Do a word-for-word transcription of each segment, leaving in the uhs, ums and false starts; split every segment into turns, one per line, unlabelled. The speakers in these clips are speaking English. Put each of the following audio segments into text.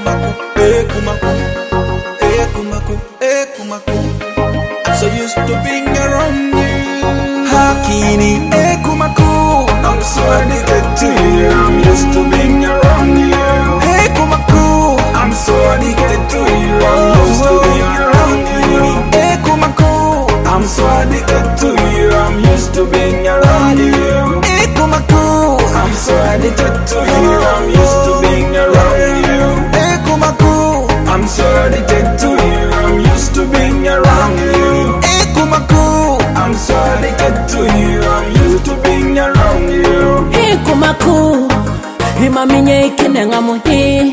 kumaku, eh kumaku, eh kumaku, eh kumaku. I'm so used to being around you. Hakini, eh kumaku. I'm so addicted to you. I'm used to being around you. Hey kumaku, I'm so addicted to you. I'm used to being around you. Hey kumaku, I'm so addicted to you. I'm used to being around you. Hey kumaku, I'm so addicted to you. I'm used to being around you. Hey kumaku, I'm so addicted to you. I'm used to being around you. Hey kumaku, I'm so addicted to you. I'm used to being around you.
Hey kumaku, imaminye ikinenga muhi,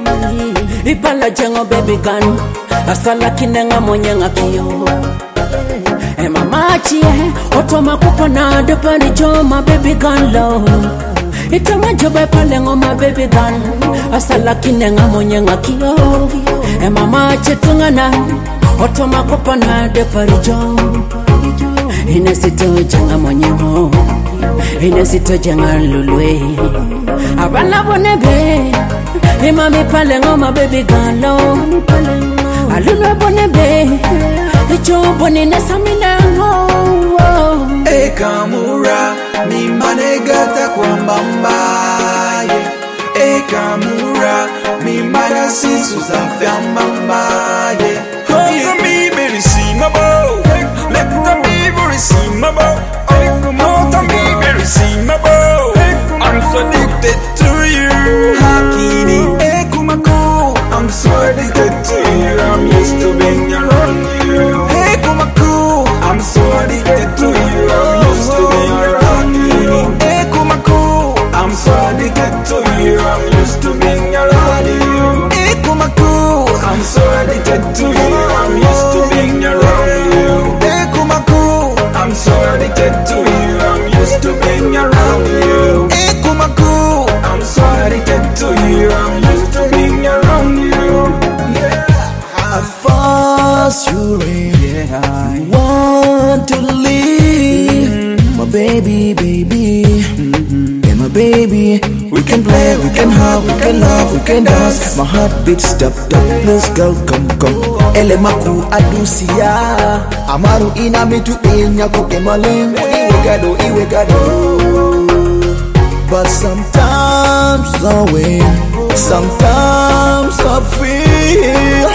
ipala jengo baby gun, asala kinenga mwenyenga kiyo. E mama chie, otoma kupana depani joma baby gun low. Itama joba pale ngoma baby gun, asala kinenga mwenyenga kiyo. E mama chie tungana, otoma kupana depani joma. Inesito jenga mwenyengo, inesito jenga lulwe. Abana bonebe, imami pale ngoma baby gun low. Alulwe bonebe, icho boni nesamina ngo.
E kamura, ni manegata kwa mbamba. E kamura, mi mana sisu za fiamamba. Let me be redeemable. Let me be redeemable. Let me be redeemable. I'm so addicted to you. Hakini, eh kumaku. I'm so addicted to you. I'm used to being around you. Hey kumaku, I'm so addicted to you. I'm used to being around you. Hey kumaku, I'm so addicted to you. I'm used to being around you. Hey kumaku, I'm so addicted to you. I'm used to being around you. Hey kumaku, I'm so addicted to you. I'm used to being around you. Hey kumaku, I'm so addicted to you. I'm used to being around you.
At first you really want to leave, mm-hmm. My baby, baby, mm-hmm. And my baby, we can play, we can have, we can love, we can dance. My heart beats stop, stop, please girl, come, come. Ele maku adusia, amaru ina mitu inyaku emale, iwe gado, iwe gado. But sometimes I win, sometimes I feel.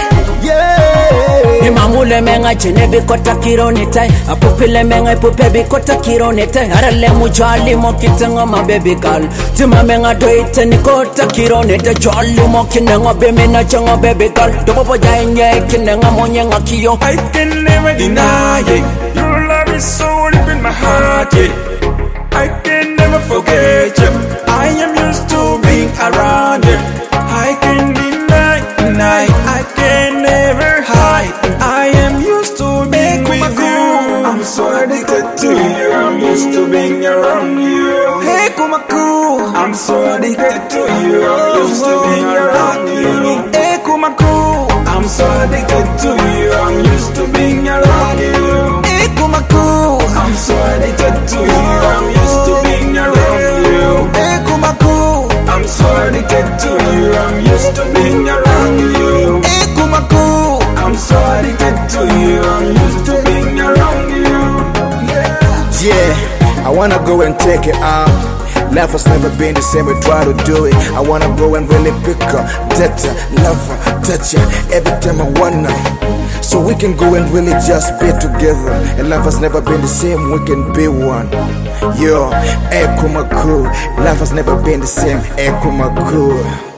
Imamule menga chene bikota kironete, apupile menga pupe bikota kironete. Arale mujali mo kitenga ma baby girl, tima menga doite nikota kironete. Jali mo kinenga beme na changa baby girl, dobo boja enye kinenga monyenga kiyo.
I can never deny it. Your love is so deep in my heart, yeah. I can never forget you. I am used to being around you. I can deny, deny. I can never hide. I am used to being with you. I'm so addicted to you. I'm used to being around you. Hey kumaku, I'm so addicted to you. I'm used to being around you. Hey kumaku, I'm so addicted to you. I'm used to being around you. Hey kumaku, I'm so addicted to you. I'm used to being around you. Hey kumaku, I'm so addicted to you. I'm used to being around you. Hey kumaku, I'm so addicted to you. I'm used to being around you. Yeah,
yeah, I wanna go and take it out. Life has never been the same, we try to do it. I wanna go and really pick her, touch her, love her, touch her, every time I wanna. So we can go and really just be together. And life has never been the same, we can be one. Yo, Ekumaku, life has never been the same, Ekumaku.